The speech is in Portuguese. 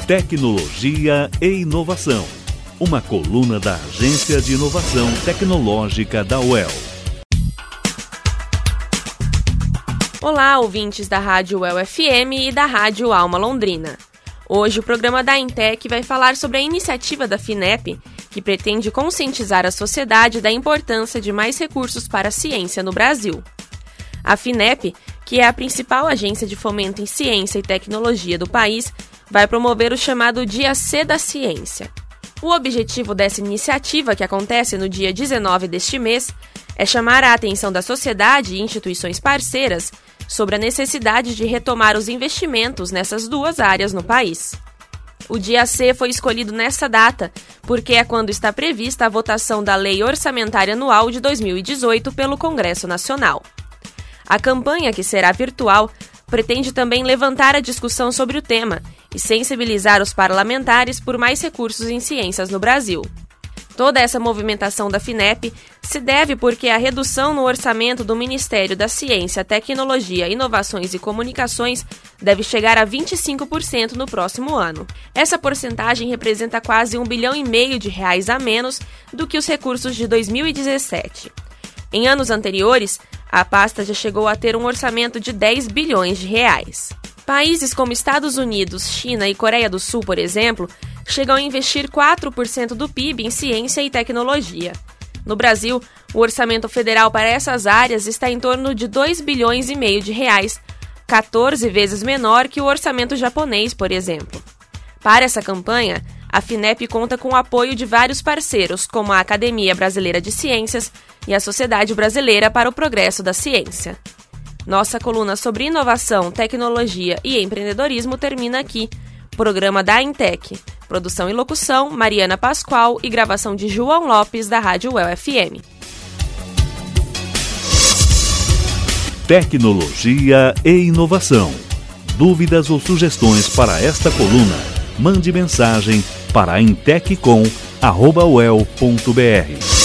Tecnologia e Inovação, uma coluna da Agência de Inovação Tecnológica da UEL. Olá, ouvintes da Rádio UEL FM e da Rádio Alma Londrina. Hoje o programa da Intec vai falar sobre a iniciativa da FINEP, que pretende conscientizar a sociedade da importância de mais recursos para a ciência no Brasil. A FINEP, que é a principal agência de fomento em ciência e tecnologia do país, vai promover o chamado Dia C da Ciência. O objetivo dessa iniciativa, que acontece no dia 19 deste mês, é chamar a atenção da sociedade e instituições parceiras sobre a necessidade de retomar os investimentos nessas duas áreas no país. O Dia C foi escolhido nessa data porque é quando está prevista a votação da Lei Orçamentária Anual de 2018 pelo Congresso Nacional. A campanha, que será virtual, pretende também levantar a discussão sobre o tema e sensibilizar os parlamentares por mais recursos em ciências no Brasil. Toda essa movimentação da FINEP se deve porque a redução no orçamento do Ministério da Ciência, Tecnologia, Inovações e Comunicações deve chegar a 25% no próximo ano. Essa porcentagem representa quase R$1,5 bilhão a menos do que os recursos de 2017. Em anos anteriores, a pasta já chegou a ter um orçamento de R$10 bilhões. Países como Estados Unidos, China e Coreia do Sul, por exemplo, chegam a investir 4% do PIB em ciência e tecnologia. No Brasil, o orçamento federal para essas áreas está em torno de R$2,5 bilhões, 14 vezes menor que o orçamento japonês, por exemplo. Para essa campanha, a FINEP conta com o apoio de vários parceiros, como a Academia Brasileira de Ciências e a Sociedade Brasileira para o Progresso da Ciência. Nossa coluna sobre inovação, tecnologia e empreendedorismo termina aqui. Programa da Intec. Produção e locução, Mariana Pascoal e gravação de João Lopes, da Rádio UEL FM. Tecnologia e inovação. Dúvidas ou sugestões para esta coluna? Mande mensagem para intec@uel.br.